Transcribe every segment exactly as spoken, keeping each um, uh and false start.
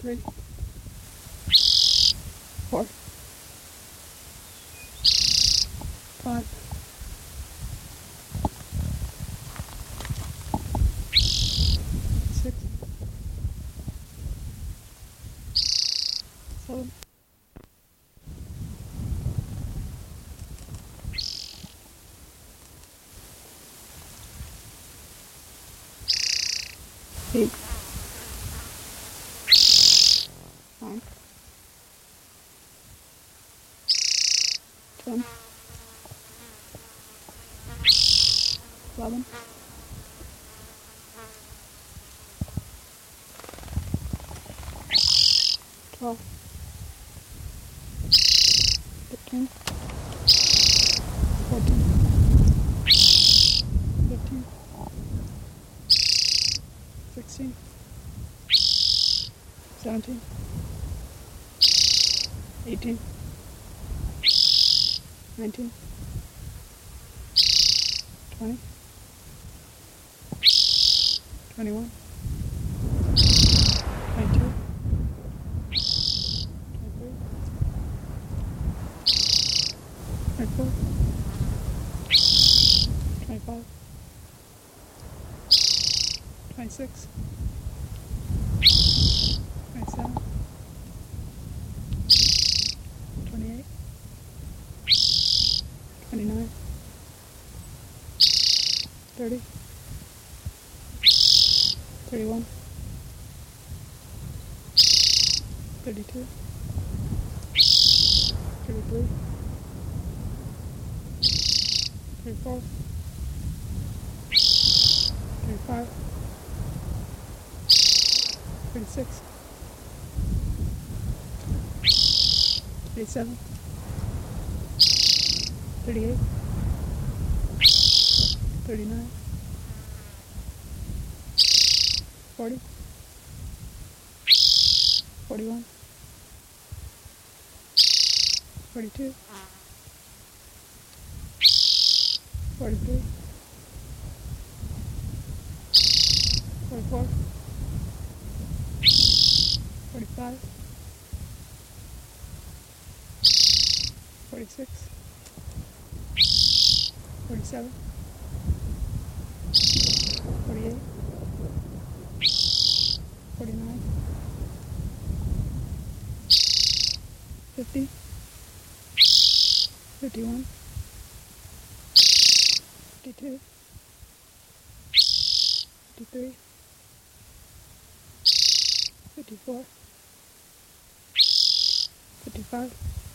three, four, five, six, seven, eight, nine, ten, eleven, twelve, thirteen, fourteen, fifteen, sixteen, seventeen, eighteen, nineteen, twenty, twenty-one, twenty-two, twenty-three, twenty-four, twenty-five, twenty-six, twenty-seven, twenty-eight, twenty-nine, thirty, thirty-one, thirty-two, thirty-three, thirty-four, thirty-five, thirty-six, thirty-seven, thirty-eight, thirty-nine, forty, forty-one, forty-two, forty-three, forty-four, forty-five, forty-six, forty-seven, forty-eight, forty-nine, fifty, fifty-one, fifty-two, fifty-three, fifty-four, fifty-five,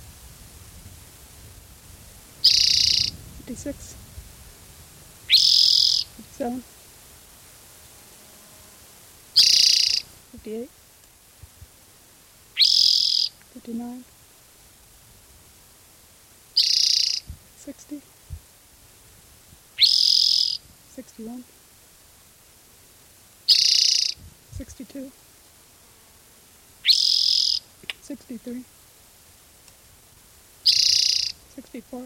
fifty-six, fifty-seven, fifty-eight, fifty-nine, sixty, sixty-one, sixty-two, sixty-three, sixty-four,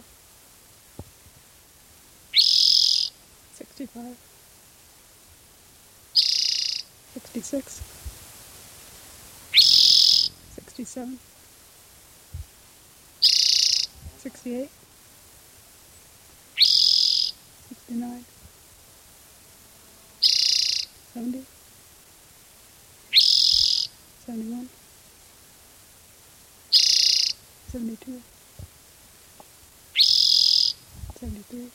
sixty-five, sixty-six, sixty-seven, sixty-eight, sixty-nine, seventy, seventy-one, seventy-two, seventy-three,